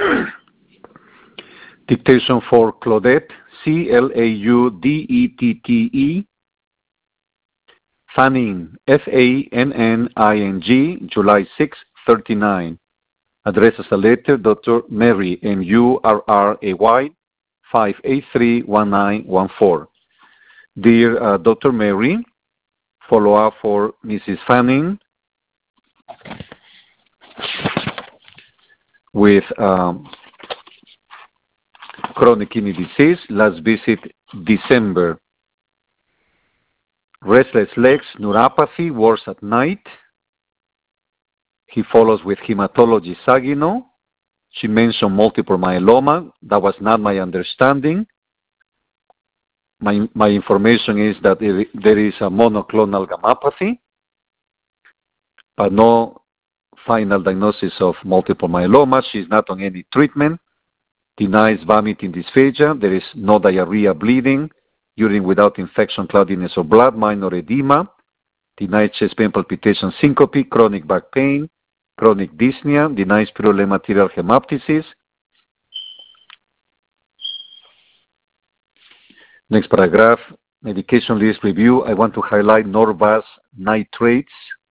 Dictation for Claudette, Claudette, Fanning, Fanning, July 6, 39. Address as a letter, Dr. Mary, Murray, 583-1914. Dear Dr. Mary, follow-up for Mrs. Fanning with chronic kidney disease. Last visit December. Restless legs, neuropathy, worse at night. He follows with hematology Saginaw. She mentioned multiple myeloma. That was not my understanding. My information is that there is a monoclonal gammopathy, but no final diagnosis of multiple myeloma. She's not on any treatment. Denies vomiting, dysphagia. There is no diarrhea, bleeding, urine without infection, cloudiness or blood, minor edema. Denies chest pain, palpitation, syncope, chronic back pain, chronic dyspnea. Denies purulent material hemoptysis. Next paragraph, medication list review. I want to highlight Norvasc nitrates.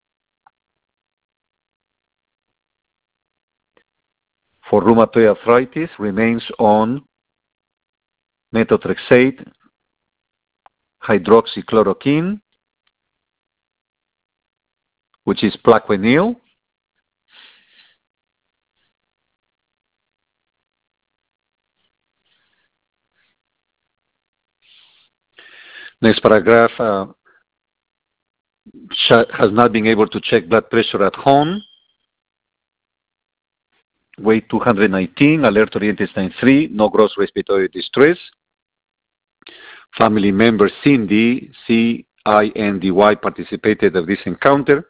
For rheumatoid arthritis, remains on methotrexate, hydroxychloroquine, which is Plaquenil. Next paragraph, has not been able to check blood pressure at home. Weight 219, alert oriented sign 3, no gross respiratory distress. Family member Cindy, C-I-N-D-Y, participated in this encounter.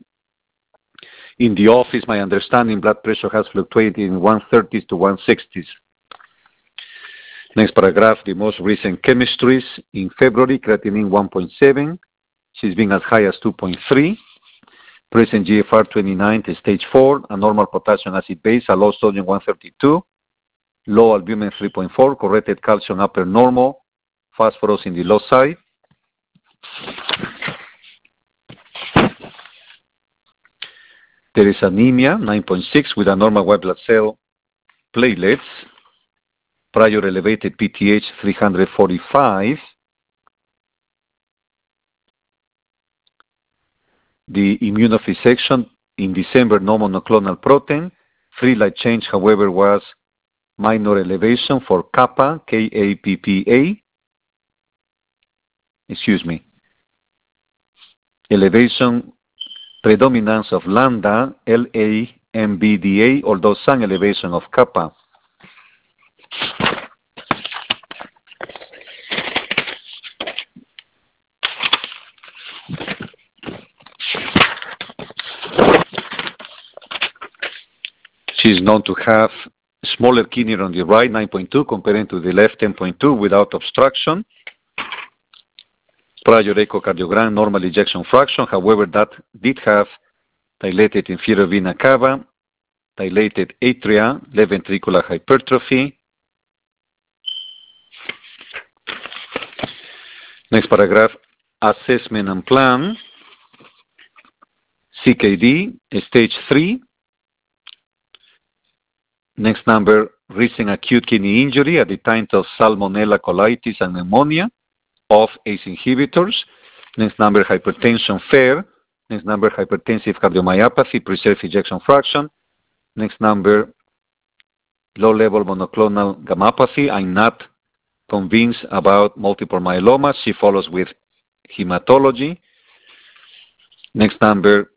In the office, my understanding, blood pressure has fluctuated in 130s to 160s. Next paragraph, the most recent chemistries. In February, creatinine 1.7. She's been as high as 2.3. Present GFR 29 to stage 4. A normal potassium acid base, a low sodium 132. Low albumin 3.4. Corrected calcium upper normal. Phosphorus in the low side. There is anemia 9.6 with a normal white blood cell platelets. Prior elevated PTH 345. The immunofixation in December, no monoclonal protein. Free light change, however, was minor elevation for kappa, K-A-P-P-A. Elevation, predominance of lambda, L-A-M-B-D-A, although some elevation of kappa. She is known to have smaller kidney on the right, 9.2, compared to the left, 10.2, without obstruction. Prior echocardiogram, normal ejection fraction. However, that did have dilated inferior vena cava, dilated atria, left ventricular hypertrophy. Next paragraph, assessment and plan. CKD, stage 3. Next number, recent acute kidney injury at the time of salmonella, colitis, and pneumonia of ACE inhibitors. Next number, hypertension, fair. Next number, hypertensive cardiomyopathy, preserved ejection fraction. Next number, low-level monoclonal gammopathy. I'm not convinced about multiple myeloma. She follows with hematology. Next number,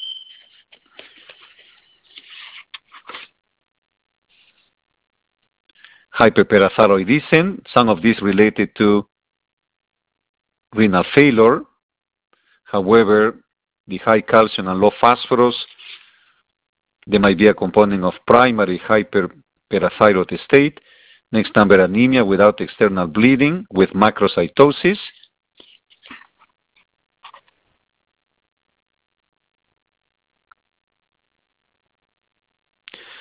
hyperparathyroidism, some of these related to renal failure. However, the high calcium and low phosphorus, there might be a component of primary hyperparathyroid state. Next number, anemia without external bleeding with macrocytosis.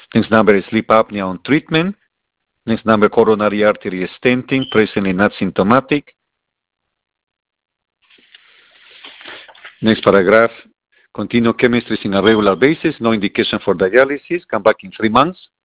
Next number is sleep apnea on treatment. Next number, coronary artery stenting, presently not symptomatic. Next paragraph, continue chemistries in a regular basis, no indication for dialysis, come back in 3 months.